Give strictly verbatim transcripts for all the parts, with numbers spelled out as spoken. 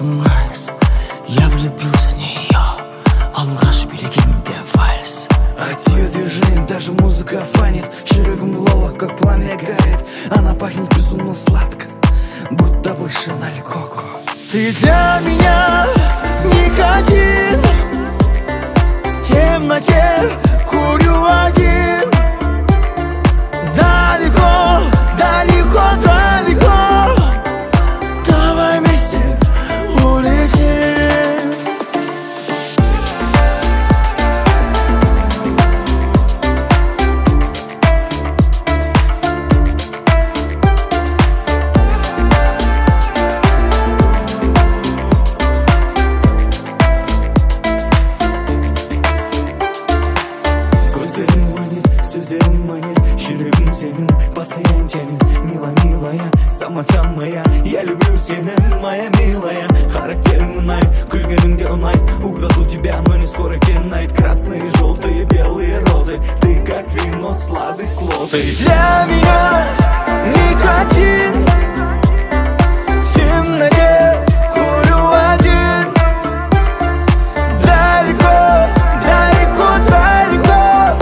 аңсыңыз, я влюбился в нее, алғаш билегенде вальс. От ее движений даже музыка фанит, жүрегім лолок, как пламя горит. Она пахнет безумно сладко, будто выше наль коко. Ты для меня никотин, в темноте курю один. Далеко, далеко, далеко, давай вместе улетим. Сөздерім манер, жүрегім сенің, постоянно тянет. Мила, милая, сама-самая, я люблю сені, моя милая. Характерің ұнайды, күлгенің де ұнайды. Украду тебя, но не скоро кенает. Красные, желтые, белые розы, ты как вино, сладость слов. Ты для меня никотин, в темноте курю один. Далеко, далеко, далеко,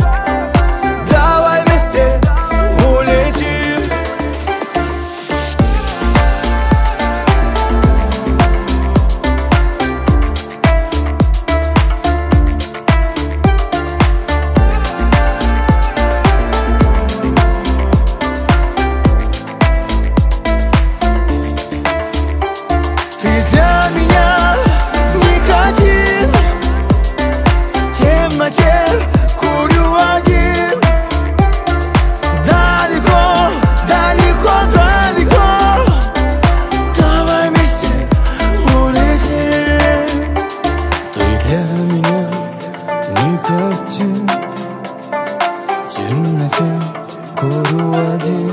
курю один. Далеко, далеко, далеко, давай вместе улетим. Ты для меня никотин, в темноте курю один.